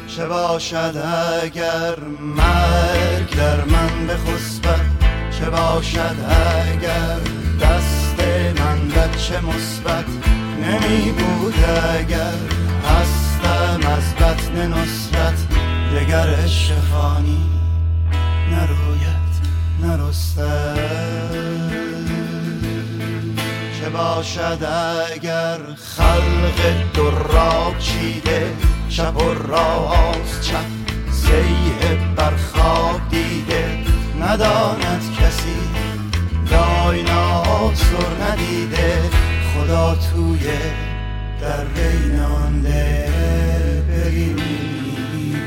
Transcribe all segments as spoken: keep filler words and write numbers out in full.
چه باشد اگر مرگ در من بخسبد، چه باشد اگر دست من بچه مثبت نمی بود، اگر هستم از بطن نصرت دگر عشق فانی نروید نرستد. چه باشد اگر خلق دراغ چیده، چپ و راست چپ سیه بر خاک دیده، نداند کسی دایناسور ندیده، خدا توی در بین آن دل بریده.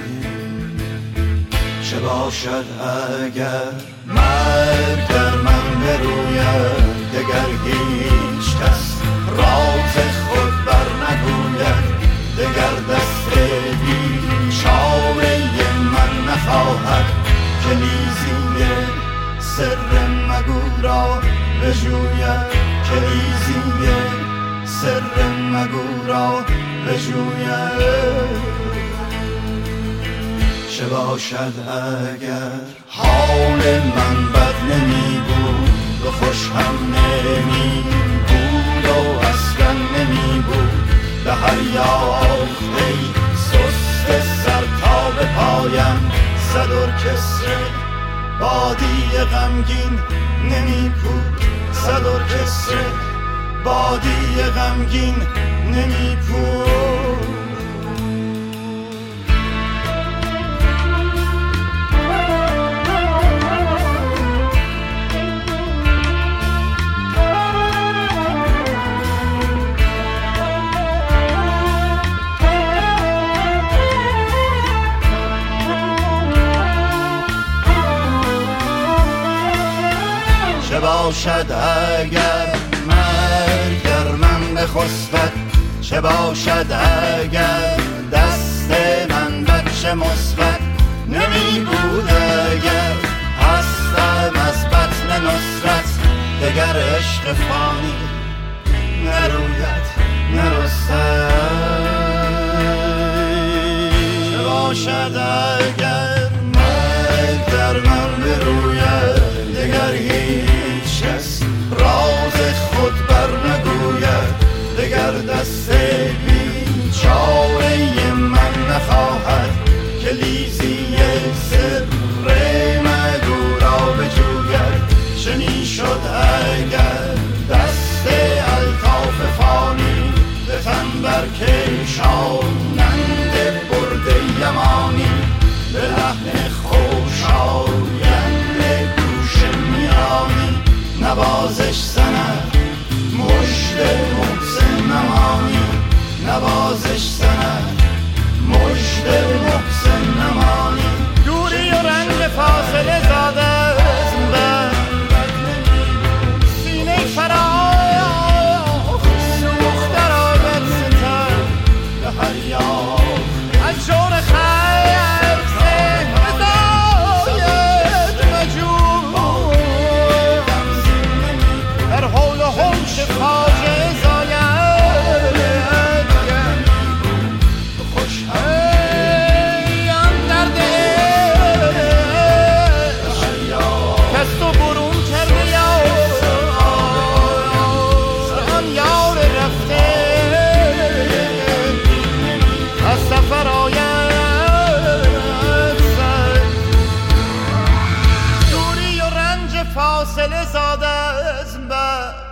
چه باشد اگر مرگ در من بروید، دگر هیچ کس راز خود بر نگوید، دگر دست بیچاره من نخواهد کلیزی سر مگو را بجوید، کلیزی سر مگو را بجوید. چه باشد اگر حال من بد نمی بود و خوش هم نمی بود و اصلا نمی بود، به هر یافته سست سر تا به پایم صد ارکستر بادی غمگین نمی بود، صد ارکستر بادی غمگین نمی بود. چه باشد اگر مرگ در من بخسبد، چه باشد اگر دست من بچه مثبت نمی بود، اگر هستم از بطن نصرت دگر عشق فانی نروید نرستد. چه باشد اگر مرگ در من بروید، دگر هیچ کس راز خود بر نگوید، دگر دست بیچاره من نخواهد کلیزی سر مگو را بجوید. چنین شد اگر دست الطاف فانی به تن برکشانند برد یمانی، به لحن خوشایند گوش میانی نوازش زند مژده محسن نمانی، نوازش زند مژده محسن نمانی. دوری و رنج فاصله زاده از من سینه فراخ سوخت در آید ستر به هر یاخ از جور خیر زهر زاید مجور، در حول و حوش فاجعه زاید خوش ای آن درد عشق کس تو برون کرده یار آن یار رفته از سفر آید سر. دوری و رنج فاصله زاده از من